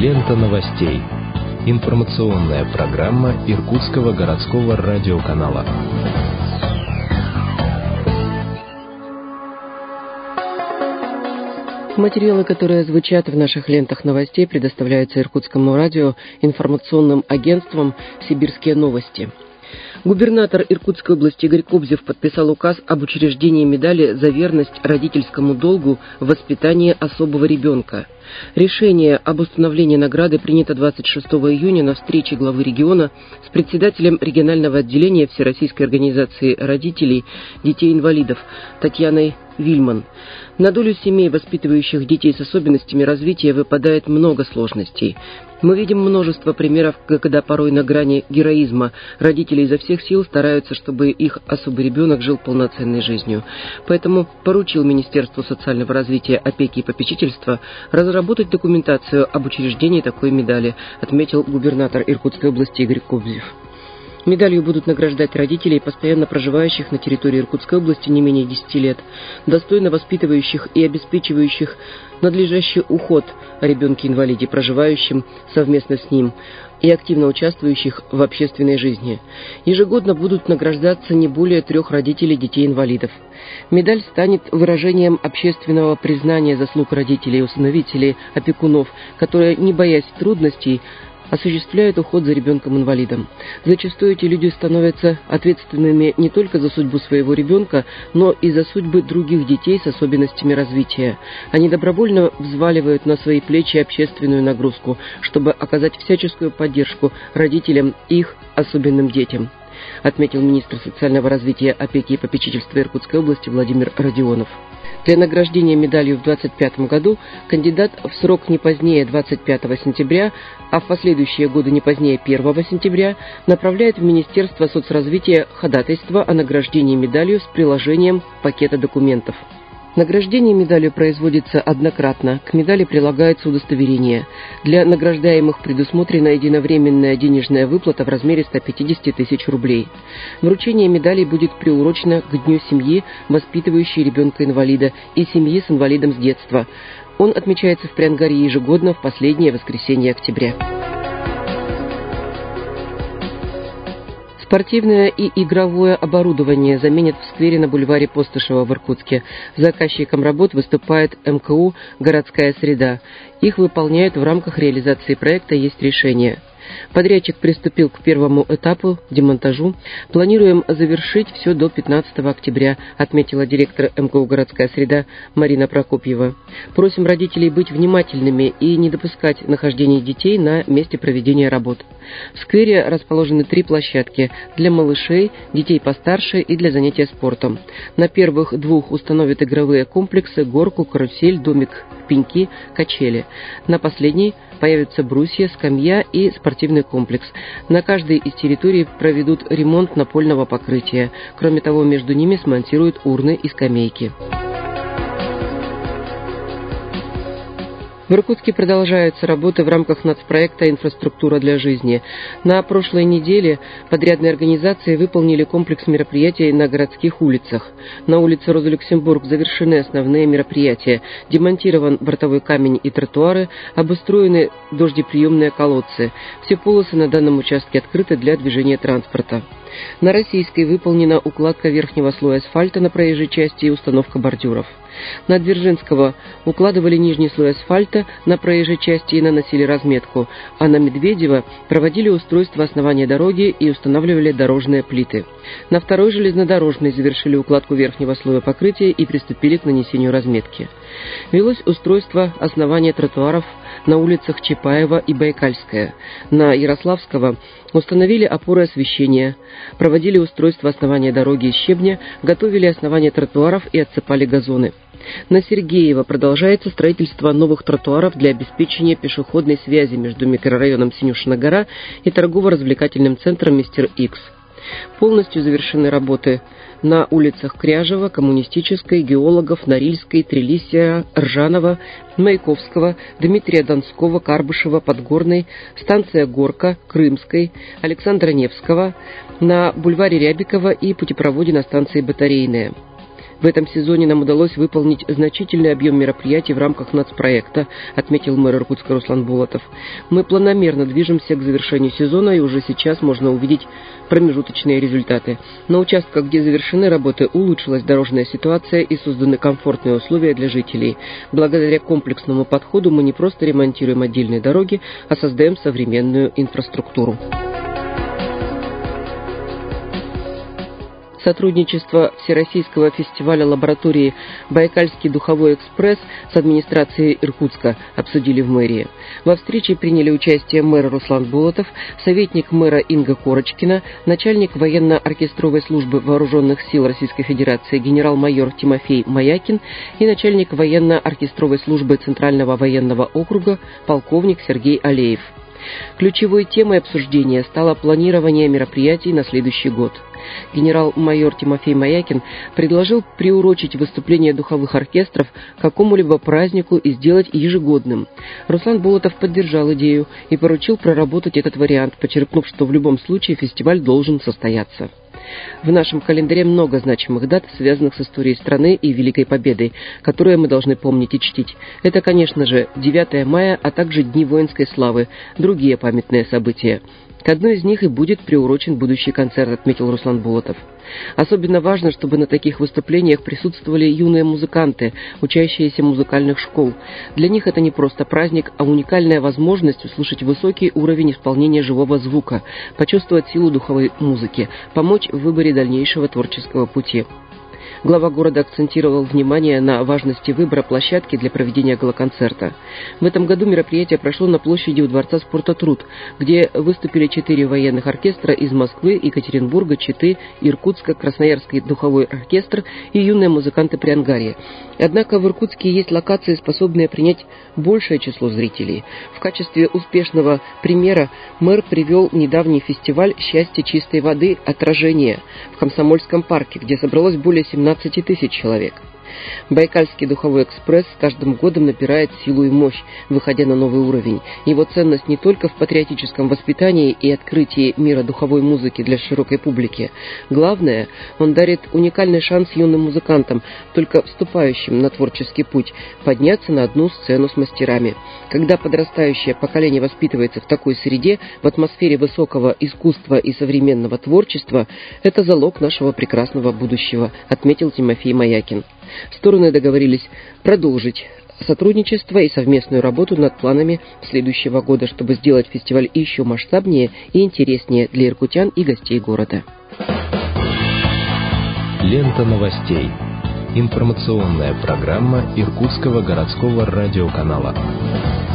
Лента новостей. Информационная программа Иркутского городского радиоканала. Материалы, которые звучат в наших лентах новостей, предоставляются Иркутскому радио информационным агентством «Сибирские новости». Губернатор Иркутской области Игорь Кобзев подписал указ об учреждении медали за верность родительскому долгу в воспитании особого ребенка. Решение об установлении награды принято 26 июня на встрече главы региона с председателем регионального отделения Всероссийской организации родителей детей-инвалидов Татьяной Вильман. На долю семей, воспитывающих детей с особенностями развития, выпадает много сложностей. Мы видим множество примеров, когда порой на грани героизма родители изо всех сил стараются, чтобы их особый ребенок жил полноценной жизнью. Поэтому поручил Министерству социального развития, опеки и попечительства разработать документацию об учреждении такой медали, отметил губернатор Иркутской области Игорь Кобзев. Медалью будут награждать родителей, постоянно проживающих на территории Иркутской области не менее 10 лет, достойно воспитывающих и обеспечивающих надлежащий уход о ребенке-инвалиде, проживающем совместно с ним, и активно участвующих в общественной жизни. Ежегодно будут награждаться не более 3 родителей детей-инвалидов. Медаль станет выражением общественного признания заслуг родителей, усыновителей, опекунов, которые, не боясь трудностей, осуществляют уход за ребенком-инвалидом. Зачастую эти люди становятся ответственными не только за судьбу своего ребенка, но и за судьбы других детей с особенностями развития. Они добровольно взваливают на свои плечи общественную нагрузку, чтобы оказать всяческую поддержку родителям и их особенным детям, отметил министр социального развития, опеки и попечительства Иркутской области Владимир Родионов. Для награждения медалью в 2025 году кандидат в срок не позднее 25 сентября, а в последующие годы не позднее 1 сентября направляет в Министерство соцразвития ходатайство о награждении медалью с приложением пакета документов. Награждение медалью производится однократно, к медали прилагается удостоверение. Для награждаемых предусмотрена единовременная денежная выплата в размере 150 тысяч рублей. Вручение медалей будет приурочено к Дню семьи, воспитывающей ребенка-инвалида, и семьи с инвалидом с детства. Он отмечается в Приангарье ежегодно в последнее воскресенье октября. Спортивное и игровое оборудование заменят в сквере на бульваре Постышева в Иркутске. Заказчиком работ выступает МКУ «Городская среда». Их выполняют в рамках реализации проекта «Есть решение». Подрядчик приступил к первому этапу – демонтажу. Планируем завершить все до 15 октября, отметила директор МКУ «Городская среда» Марина Прокопьева. Просим родителей быть внимательными и не допускать нахождения детей на месте проведения работ. В сквере расположены 3 площадки – для малышей, детей постарше и для занятия спортом. На первых 2 установят игровые комплексы, горку, карусель, домик в пеньки, качели. На последней появятся брусья, скамья и спортивный комплекс. На каждой из территорий проведут ремонт напольного покрытия. Кроме того, между ними смонтируют урны и скамейки. В Иркутске продолжаются работы в рамках нацпроекта «Инфраструктура для жизни». На прошлой неделе подрядные организации выполнили комплекс мероприятий на городских улицах. На улице Роза Люксембург завершены основные мероприятия. Демонтирован бортовой камень и тротуары, обустроены дождеприемные колодцы. Все полосы на данном участке открыты для движения транспорта. На Российской выполнена укладка верхнего слоя асфальта на проезжей части и установка бордюров. На Дзержинского укладывали нижний слой асфальта на проезжей части и наносили разметку, а на Медведева проводили устройство основания дороги и устанавливали дорожные плиты. На второй железнодорожной завершили укладку верхнего слоя покрытия и приступили к нанесению разметки. Велось устройство основания тротуаров на улицах Чапаева и Байкальская. На Ярославского установили опоры освещения, проводили устройство основания дороги из щебня, готовили основание тротуаров и отсыпали газоны. На Сергеева продолжается строительство новых тротуаров для обеспечения пешеходной связи между микрорайоном Синюшина гора и торгово-развлекательным центром «Мистер Икс». Полностью завершены работы на улицах Кряжева, Коммунистической, Геологов, Норильской, Трелисия, Ржанова, Маяковского, Дмитрия Донского, Карбышева, Подгорной, станция Горка, Крымской, Александра Невского, на бульваре Рябикова и путепроводе на станции Батарейная. В этом сезоне нам удалось выполнить значительный объем мероприятий в рамках нацпроекта, отметил мэр Иркутска Руслан Болотов. Мы планомерно движемся к завершению сезона, и уже сейчас можно увидеть промежуточные результаты. На участках, где завершены работы, улучшилась дорожная ситуация и созданы комфортные условия для жителей. Благодаря комплексному подходу мы не просто ремонтируем отдельные дороги, а создаем современную инфраструктуру. Сотрудничество Всероссийского фестиваля лаборатории «Байкальский духовой экспресс» с администрацией Иркутска обсудили в мэрии. Во встрече приняли участие мэр Руслан Болотов, советник мэра Инга Корочкина, начальник военно-оркестровой службы Вооруженных сил Российской Федерации генерал-майор Тимофей Маякин и начальник военно-оркестровой службы Центрального военного округа полковник Сергей Алеев. Ключевой темой обсуждения стало планирование мероприятий на следующий год. Генерал-майор Тимофей Маякин предложил приурочить выступления духовых оркестров к какому-либо празднику и сделать ежегодным. Руслан Болотов поддержал идею и поручил проработать этот вариант, подчеркнув, что в любом случае фестиваль должен состояться. В нашем календаре много значимых дат, связанных с историей страны и Великой Победой, которые мы должны помнить и чтить. Это, конечно же, 9 мая, а также Дни воинской славы, другие памятные события. К одной из них и будет приурочен будущий концерт, отметил Руслан Болотов. Особенно важно, чтобы на таких выступлениях присутствовали юные музыканты, учащиеся музыкальных школ. Для них это не просто праздник, а уникальная возможность услышать высокий уровень исполнения живого звука, почувствовать силу духовой музыки, помочь в выборе дальнейшего творческого пути. Глава города акцентировал внимание на важности выбора площадки для проведения галоконцерта. В этом году мероприятие прошло на площади у Дворца спорта «Труд», где выступили 4 военных оркестра из Москвы, Екатеринбурга, Читы, Иркутска, Красноярский духовой оркестр и юные музыканты Приангарья. Однако в Иркутске есть локации, способные принять большее число зрителей. В качестве успешного примера мэр привел недавний фестиваль «Счастье чистой воды. Отражение» в Комсомольском парке, где собралось более 17 тысяч человек. Байкальский духовой экспресс с каждым годом набирает силу и мощь, выходя на новый уровень. Его ценность не только в патриотическом воспитании и открытии мира духовой музыки для широкой публики. Главное, он дарит уникальный шанс юным музыкантам, только вступающим на творческий путь, подняться на одну сцену с мастерами. Когда подрастающее поколение воспитывается в такой среде, в атмосфере высокого искусства и современного творчества, это залог нашего прекрасного будущего, отметил Тимофей Маякин. Стороны договорились продолжить сотрудничество и совместную работу над планами следующего года, чтобы сделать фестиваль еще масштабнее и интереснее для иркутян и гостей города. Лента новостей. Информационная программа Иркутского городского радиоканала.